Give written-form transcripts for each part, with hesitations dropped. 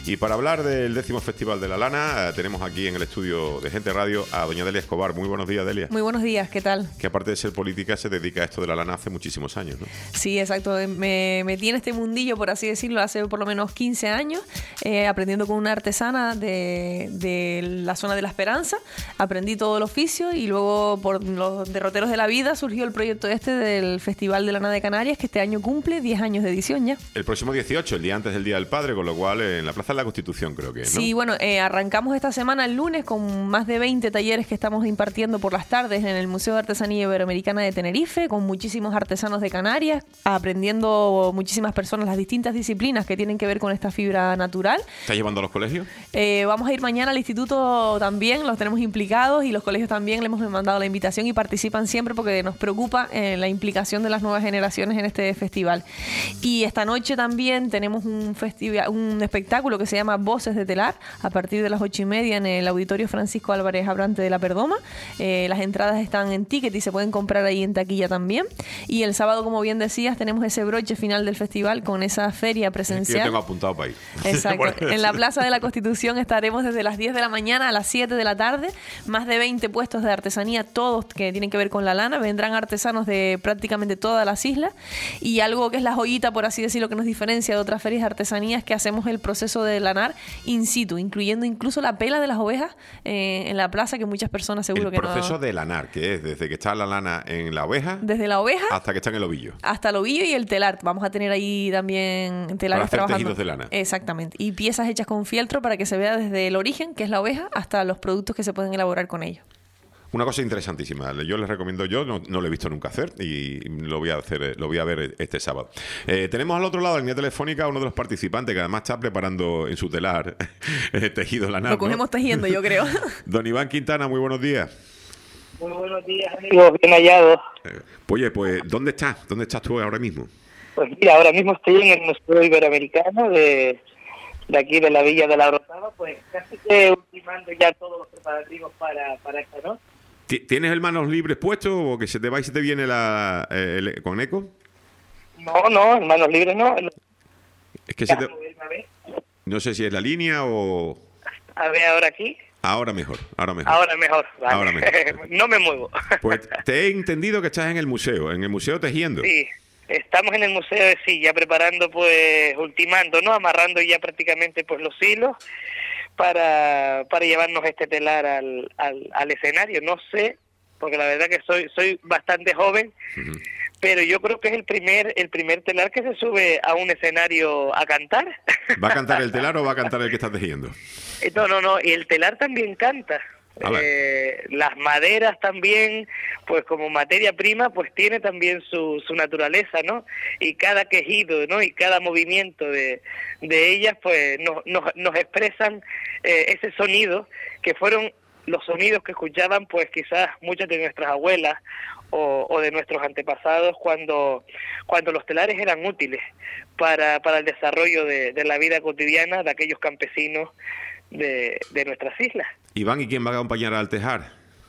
Y para hablar del 10º Festival de la Lana, tenemos aquí en el estudio de Gente Radio a doña Delia Escobar. Muy buenos días, Delia. Muy buenos días, ¿qué tal? Que aparte de ser política, se dedica a esto de la lana hace muchísimos años, ¿no? Sí, exacto. Me metí en este mundillo, por así decirlo, hace por lo menos 15 años, aprendiendo con una artesana de la zona de La Esperanza. Aprendí todo el oficio y luego, por los derroteros de la vida, surgió el proyecto del Festival de Lana de Canarias, que este año cumple 10 años de edición ya. El próximo 18, el día antes del Día del Padre, con lo cual en la Plaza de la Constitución creo que es, ¿no? Sí, bueno, arrancamos esta semana el lunes con más de 20 talleres que estamos impartiendo por las tardes en el Museo de Artesanía Iberoamericana de Tenerife, con muchísimos artesanos de Canarias, aprendiendo muchísimas personas las distintas disciplinas que tienen que ver con esta fibra natural. ¿Estás llevando a los colegios? Vamos a ir mañana al instituto también, los tenemos implicados, y los colegios también le hemos mandado la invitación y participan siempre porque nos preocupa la implicación de las nuevas generaciones en este festival. Y esta noche también tenemos un espectáculo que se llama Voces de Telar, a partir de las 8:30 en el Auditorio Francisco Álvarez Abrante de La Perdoma. Las entradas están en Ticket y se pueden comprar ahí en taquilla también. Y el sábado, como bien decías, tenemos ese broche final del festival con esa feria presencial. Es que yo tengo apuntado para ir. Exacto. En la Plaza de la Constitución estaremos desde las 10 de la mañana a las 7 de la tarde. Más de 20 puestos de artesanía, todos que tienen que ver con la lana. Vendrán artesanos de prácticamente todas las islas. Y algo que es la joyita, por así decirlo, que nos diferencia de otras ferias de artesanía, es que hacemos el proceso de lanar in situ, incluyendo incluso la pela de las ovejas en la plaza, que muchas personas seguro que no... El proceso de lanar, que es desde que está la lana en la oveja... Desde la oveja... hasta que está en el ovillo. Hasta el ovillo y el telar. Vamos a tener ahí también telares para hacer trabajando. tejidos de lana. Exactamente. Y piezas hechas con fieltro para que se vea desde el origen, que es la oveja, hasta los productos que se pueden elaborar con ello. Una cosa interesantísima, yo les recomiendo, no lo he visto nunca hacer y lo voy a hacer, lo voy a ver este sábado. Tenemos al otro lado, en línea telefónica, a uno de los participantes que además está preparando en su telar tejido lanar. Lo cogemos tejiendo, yo creo. Don Iván Quintana, muy buenos días. Muy buenos días, amigos, bien hallados. Oye, pues, ¿dónde estás? ¿Dónde estás tú ahora mismo? Pues mira, ahora mismo estoy en el Museo Iberoamericano de aquí de la Villa de la Orotava, pues casi que ultimando ya todos los preparativos para esta noche. ¿Tienes el manos libres puesto o que se te va y se te viene con eco? No, en manos libres no. Es que no sé si es la línea o... A ver, ahora aquí. Ahora mejor. Vale. Ahora mejor. No me muevo. Pues te he entendido que estás en el museo tejiendo. Sí, estamos en el museo de silla preparando, pues, ultimando, ¿no? Amarrando ya prácticamente pues los hilos para llevarnos este telar al escenario. No sé, porque la verdad que soy bastante joven, pero yo creo que es el primer telar que se sube a un escenario a cantar. ¿Va a cantar el telar o va a cantar el que está tejiendo? No, y el telar también canta. Las maderas también, pues como materia prima, pues tiene también su naturaleza, ¿no? Y cada quejido, ¿no? Y cada movimiento de ellas, pues nos expresan ese sonido, que fueron los sonidos que escuchaban, pues quizás muchas de nuestras abuelas o de nuestros antepasados cuando los telares eran útiles para el desarrollo de la vida cotidiana de aquellos campesinos de nuestras islas. Iván, ¿y quién va a acompañar al tejar?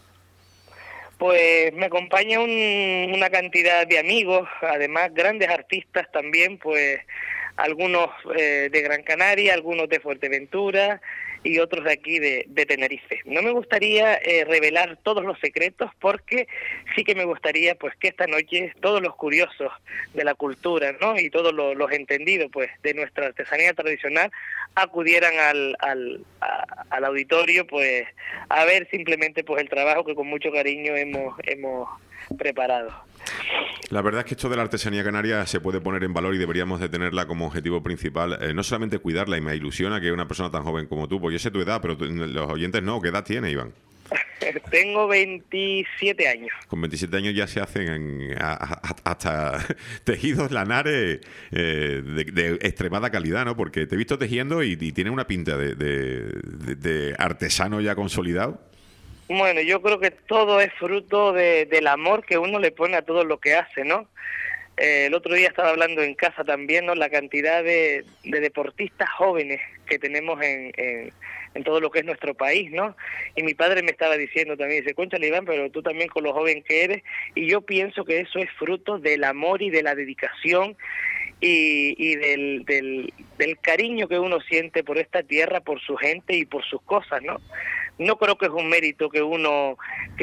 Pues me acompaña una cantidad de amigos, además grandes artistas también, pues algunos de Gran Canaria, algunos de Fuerteventura y otros de aquí de Tenerife. No me gustaría revelar todos los secretos, porque sí que me gustaría pues que esta noche todos los curiosos de la cultura, ¿no? Y todos los entendidos pues de nuestra artesanía tradicional acudieran al auditorio pues a ver simplemente pues el trabajo que con mucho cariño hemos preparado. La verdad es que esto de la artesanía canaria se puede poner en valor y deberíamos de tenerla como objetivo principal, no solamente cuidarla, y me ilusiona que una persona tan joven como tú, pues yo sé tu edad, pero los oyentes no. ¿Qué edad tienes, Iván? Tengo 27 años. Con 27 años ya se hacen hasta tejidos lanares de extremada calidad, ¿no? Porque te he visto tejiendo y tiene una pinta de artesano ya consolidado. Bueno, yo creo que todo es fruto del amor que uno le pone a todo lo que hace, ¿no? El otro día estaba hablando en casa también, ¿no? La cantidad de deportistas jóvenes que tenemos en todo lo que es nuestro país, ¿no? Y mi padre me estaba diciendo también, dice, cónchale, Iván, pero tú también con lo joven que eres, y yo pienso que eso es fruto del amor y de la dedicación y del cariño que uno siente por esta tierra, por su gente y por sus cosas, ¿no? No creo que es un mérito que uno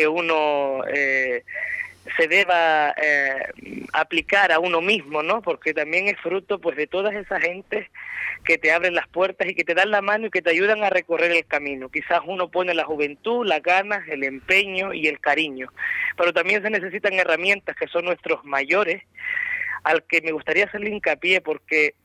se deba aplicar a uno mismo, ¿no? Porque también es fruto pues de todas esas gentes que te abren las puertas y que te dan la mano y que te ayudan a recorrer el camino. Quizás uno pone la juventud, las ganas, el empeño y el cariño, pero también se necesitan herramientas que son nuestros mayores, al que me gustaría hacerle hincapié, porque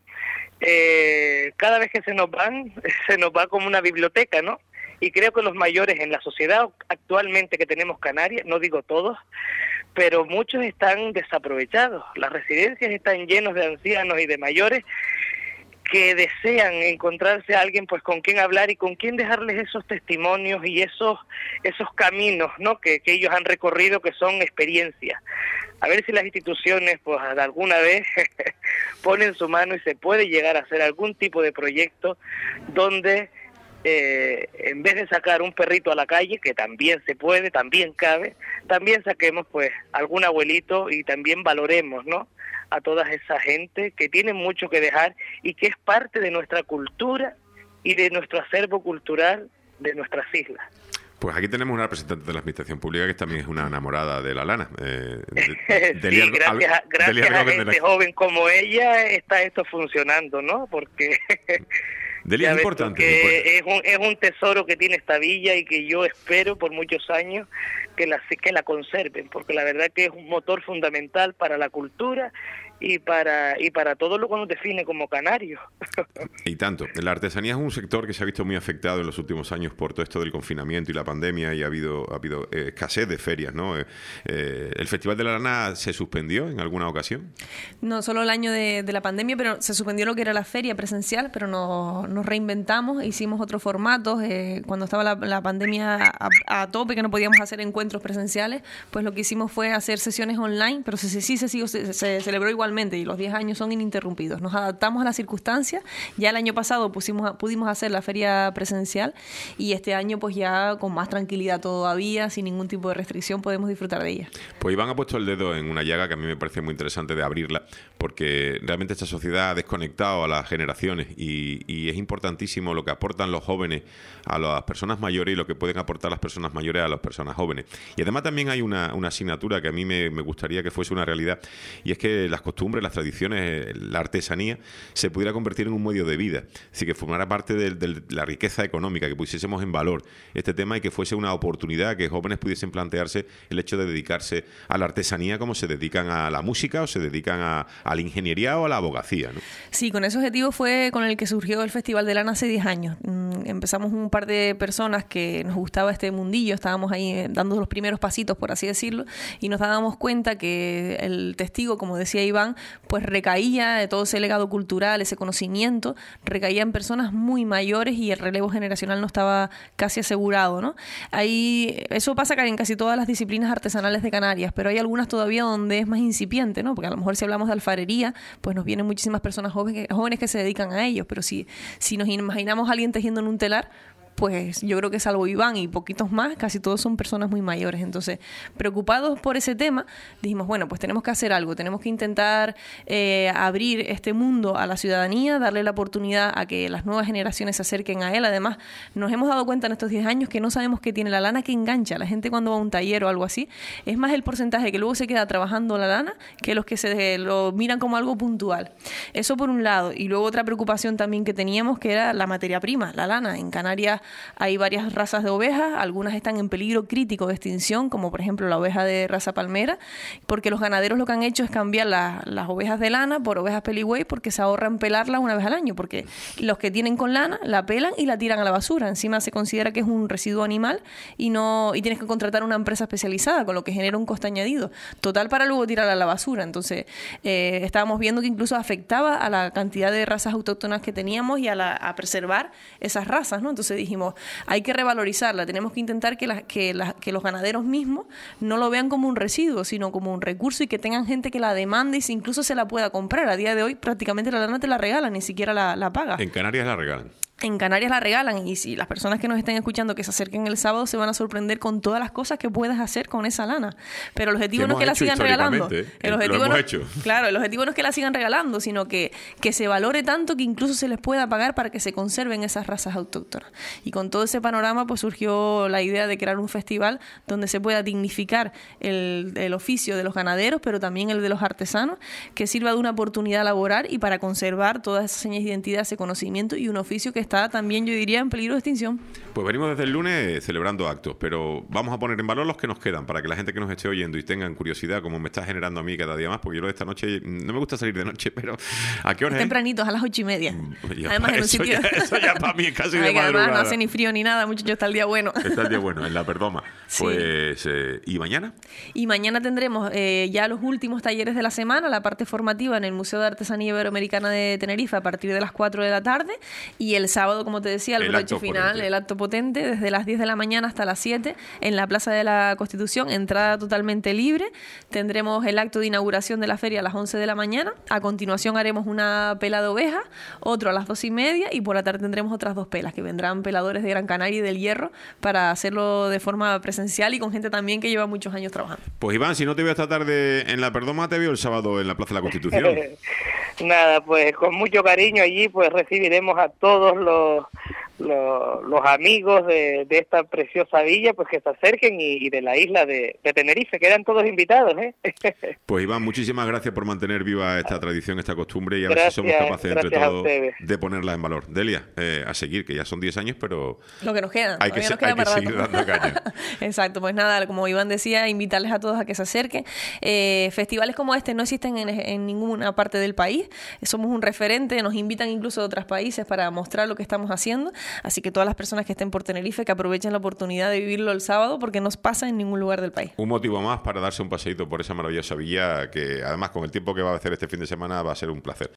cada vez que se nos va como una biblioteca, ¿no? Y creo que los mayores en la sociedad actualmente que tenemos Canarias, no digo todos, pero muchos están desaprovechados. Las residencias están llenas de ancianos y de mayores que desean encontrarse a alguien pues con quien hablar y con quien dejarles esos testimonios y esos caminos, ¿no? que ellos han recorrido, que son experiencias. A ver si las instituciones pues alguna vez ponen su mano y se puede llegar a hacer algún tipo de proyecto donde en vez de sacar un perrito a la calle, que también se puede, también cabe, también saquemos pues algún abuelito y también valoremos, ¿no?, a toda esa gente que tiene mucho que dejar y que es parte de nuestra cultura y de nuestro acervo cultural de nuestras islas. Pues aquí tenemos una representante de la Administración Pública que también es una enamorada de la lana. Sí, gracias a gente joven como ella está esto funcionando, ¿no? Porque Delia, es importante. Es un tesoro que tiene esta villa y que yo espero por muchos años que la conserven, porque la verdad que es un motor fundamental para la cultura y para todo lo que nos define como canarios. Y tanto. La artesanía es un sector que se ha visto muy afectado en los últimos años por todo esto del confinamiento y la pandemia, y ha habido escasez de ferias, ¿no? ¿El Festival de la Lana se suspendió en alguna ocasión? No, solo el año de la pandemia, pero se suspendió lo que era la feria presencial, pero nos reinventamos, hicimos otros formatos. Cuando estaba la pandemia a tope, que no podíamos hacer encuentros presenciales, pues lo que hicimos fue hacer sesiones online, pero se celebró igualmente, y los 10 años son ininterrumpidos. Nos adaptamos a las circunstancias. Ya el año pasado pudimos hacer la feria presencial, y este año pues ya con más tranquilidad todavía, sin ningún tipo de restricción, podemos disfrutar de ella. Pues Iván ha puesto el dedo en una llaga que a mí me parece muy interesante de abrirla, porque realmente esta sociedad ha desconectado a las generaciones y es importantísimo lo que aportan los jóvenes a las personas mayores y lo que pueden aportar las personas mayores a las personas jóvenes. Y además también hay una asignatura que a mí me gustaría que fuese una realidad, y es que las costumbres, las tradiciones, la artesanía se pudiera convertir en un medio de vida, es decir, que formara parte de la riqueza económica, que pusiésemos en valor este tema y que fuese una oportunidad, que jóvenes pudiesen plantearse el hecho de dedicarse a la artesanía como se dedican a la música o se dedican a la ingeniería o a la abogacía, ¿no? Sí, con ese objetivo fue con el que surgió el Festival de Lana hace 10 años. Empezamos un par de personas que nos gustaba este mundillo, estábamos ahí dando los primeros pasitos, por así decirlo, y nos dábamos cuenta que el testigo, como decía Iván, pues recaía de todo ese legado cultural, ese conocimiento, recaía en personas muy mayores y el relevo generacional no estaba casi asegurado, ¿no? Eso pasa en casi todas las disciplinas artesanales de Canarias, pero hay algunas todavía donde es más incipiente, ¿no? Porque a lo mejor si hablamos de alfarería, pues nos vienen muchísimas personas jóvenes que se dedican a ellos, pero si nos imaginamos a alguien tejiendo en un telar, pues yo creo que salvo Iván y poquitos más, casi todos son personas muy mayores. Entonces, preocupados por ese tema, dijimos, bueno, pues tenemos que hacer algo, tenemos que intentar abrir este mundo a la ciudadanía, darle la oportunidad a que las nuevas generaciones se acerquen a él. Además, nos hemos dado cuenta en estos 10 años que no sabemos qué tiene la lana que engancha. La gente cuando va a un taller o algo así, es más el porcentaje que luego se queda trabajando la lana que los que se lo miran como algo puntual. Eso por un lado. Y luego otra preocupación también que teníamos, que era la materia prima, la lana. En Canarias hay varias razas de ovejas, algunas están en peligro crítico de extinción, como por ejemplo la oveja de raza palmera, porque los ganaderos lo que han hecho es cambiar las ovejas de lana por ovejas peligüey, porque se ahorran pelarla una vez al año, porque los que tienen con lana la pelan y la tiran a la basura. Encima se considera que es un residuo animal y tienes que contratar una empresa especializada, con lo que genera un coste añadido total para luego tirarla a la basura. Entonces estábamos viendo que incluso afectaba a la cantidad de razas autóctonas que teníamos y a preservar esas razas, ¿no? Entonces dijimos, dijimos, hay que revalorizarla, tenemos que intentar que los ganaderos mismos no lo vean como un residuo, sino como un recurso, y que tengan gente que la demande y si incluso se la pueda comprar. A día de hoy prácticamente la lana te la regalan, ni siquiera la pagas. En Canarias la regalan. En Canarias la regalan, y si las personas que nos estén escuchando que se acerquen el sábado se van a sorprender con todas las cosas que puedes hacer con esa lana. Pero el objetivo no es que la sigan regalando. El objetivo claro, el objetivo no es que la sigan regalando, sino que se valore tanto que incluso se les pueda pagar para que se conserven esas razas autóctonas. Y con todo ese panorama pues surgió la idea de crear un festival donde se pueda dignificar el oficio de los ganaderos, pero también el de los artesanos, que sirva de una oportunidad laboral y para conservar todas esas señas de identidad, ese conocimiento y un oficio que está también, yo diría, en peligro de extinción. Pues venimos desde el lunes celebrando actos, pero vamos a poner en valor los que nos quedan para que la gente que nos esté oyendo y tengan curiosidad, como me está generando a mí cada día más, porque yo lo de esta noche, no me gusta salir de noche, pero ¿a qué hora es? Tempranitos, a las 8:30. Además, en un sitio... Eso ya para mí es casi de madrugada. Además no hace ni frío ni nada, muchachos, está el día bueno. Está el día bueno, en la Perdoma. Sí. Pues, ¿y mañana? Y mañana tendremos ya los últimos talleres de la semana, la parte formativa en el Museo de Artesanía Iberoamericana de Tenerife a partir de las 4 de la tarde, y el sábado, como te decía, el broche final, potente. El acto potente, desde las 10 de la mañana hasta las 7 en la Plaza de la Constitución, entrada totalmente libre. Tendremos el acto de inauguración de la feria a las 11 de la mañana. A continuación haremos una pela de oveja, otro a las 2:30, y por la tarde tendremos otras 2 pelas, que vendrán peladores de Gran Canaria y del Hierro para hacerlo de forma presencial y con gente también que lleva muchos años trabajando. Pues Iván, si no te veo esta tarde en la Perdoma, te veo el sábado en la Plaza de la Constitución. Nada, pues con mucho cariño allí pues recibiremos a todos los amigos de esta preciosa villa, pues que se acerquen, y de la isla de Tenerife, quedan todos invitados, ¿eh? Pues Iván, muchísimas gracias por mantener viva esta tradición, esta costumbre, y a ver si somos capaces entre todos de ponerla en valor. Delia, a seguir, que ya son 10 años, pero lo que nos queda, hay que seguir dando caña. Exacto, pues nada, como Iván decía, invitarles a todos a que se acerquen. Festivales como este no existen en ninguna parte del país, somos un referente, nos invitan incluso de otros países para mostrar lo que estamos haciendo. Así que todas las personas que estén por Tenerife, que aprovechen la oportunidad de vivirlo el sábado, porque no pasa en ningún lugar del país. Un motivo más para darse un paseíto por esa maravillosa villa, que además con el tiempo que va a hacer este fin de semana va a ser un placer.